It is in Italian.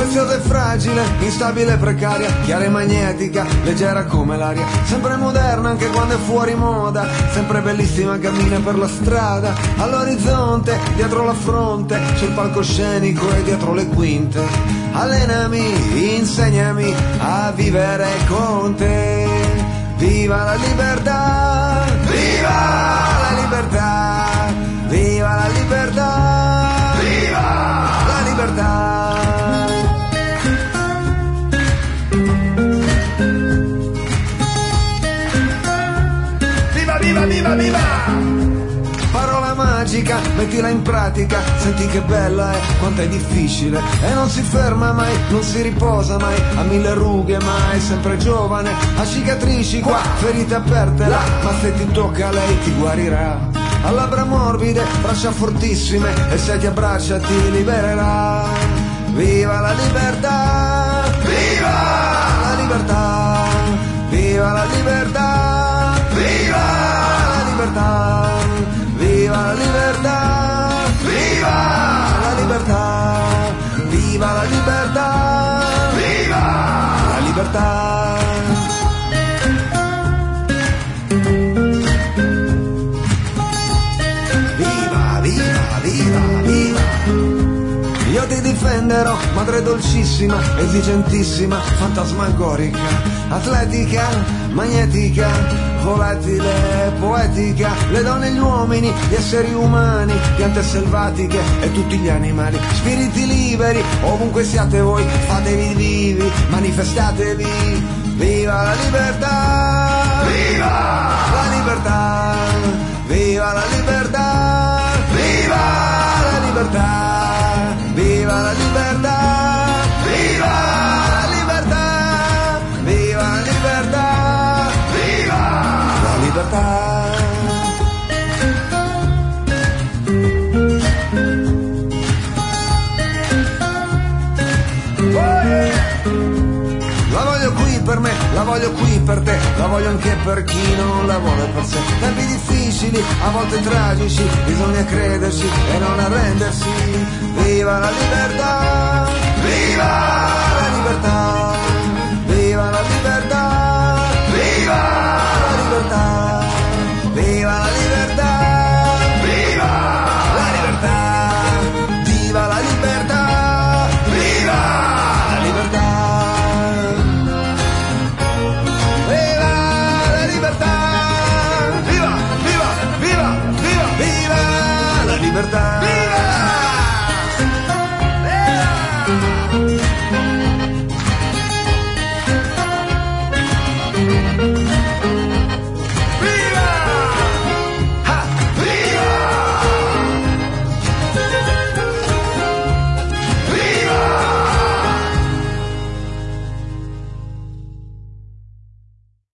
Graziosa e fragile, instabile e precaria, chiara e magnetica, leggera come l'aria, sempre moderna anche quando è fuori moda, sempre bellissima cammina per la strada, all'orizzonte, dietro la fronte, sul palcoscenico e dietro le quinte. Allenami, insegnami a vivere con te. Viva la libertà, viva la libertà, viva la libertà, viva la libertà. Viva, viva, viva, viva! Parola magica, mettila in pratica, senti che bella è, quanto è difficile, e non si ferma mai, non si riposa mai, ha mille rughe ma è sempre giovane, ha cicatrici qua, ferite aperte là, ma se ti tocca lei ti guarirà, ha labbra morbide, braccia fortissime, e se ti abbraccia ti libererà. Viva la libertà, viva la libertà, viva la libertà, viva la libertà. Viva la libertà, viva la libertà, viva la libertà, viva la libertà. Viva, viva, viva, viva. Io ti difenderò, madre dolcissima, esigentissima, fantasmagorica, atletica, magnetica, volatile, poetica, le donne e gli uomini, gli esseri umani, piante selvatiche e tutti gli animali, spiriti liberi, ovunque siate voi, fatevi vivi, manifestatevi. Viva la libertà, viva la libertà, viva la libertà, viva la libertà. Viva la libertà, viva la libertà, viva la libertà, viva la libertà. La voglio qui per me, la voglio qui per te, la voglio anche per chi non la vuole per sé. Tempi difficili, a volte tragici, bisogna crederci e non arrendersi. Viva la libertà, viva